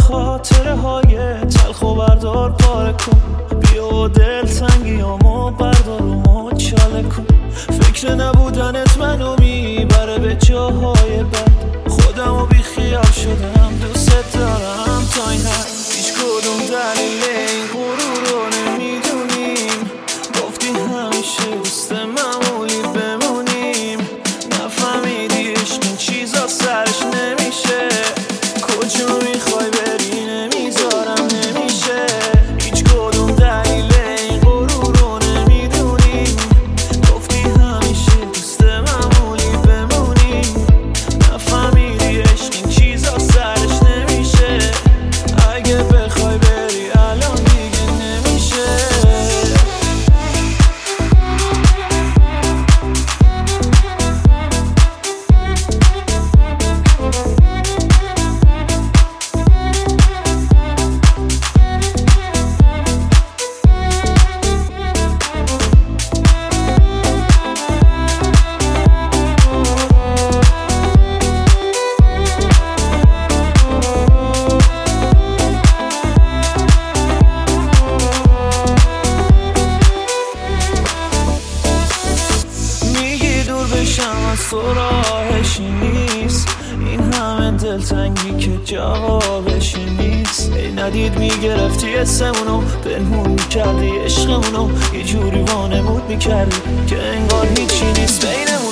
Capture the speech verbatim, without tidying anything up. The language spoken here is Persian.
خاطره های تلخ و بردار پاره کن. بیا دل تنگیامو بردار و مچاله کن. فکر نبودنت منو میبره به جاهای بد. خودمو بی خیال شدم دوست دارم تا این حد. هیچ کدوم دلیل این غرور رو نمیدونیم. گفتی همیشه دوست معمولی بمونیم. نفهمیدی عشق این چیزا سرش نمیشه. کجا میخوای بری نمیذارم نمیشه. هیچ کدوم دلیل این غرور رو نمیدونیم. گفتی همیشه دوست معمولی بمونیم. نفهمیدی عشق این چیزا سرش نمیشه. اگه بخوای بری الان دیگه نمیشه. از تو راهشی نیست. این همه دلتنگی که جوابشی نیست. ای ندید میگرفتی اسمونو پنهون میکردی عشقمونو. یه جوری وانمود میکردی که انگار هیچی نیست بینمون.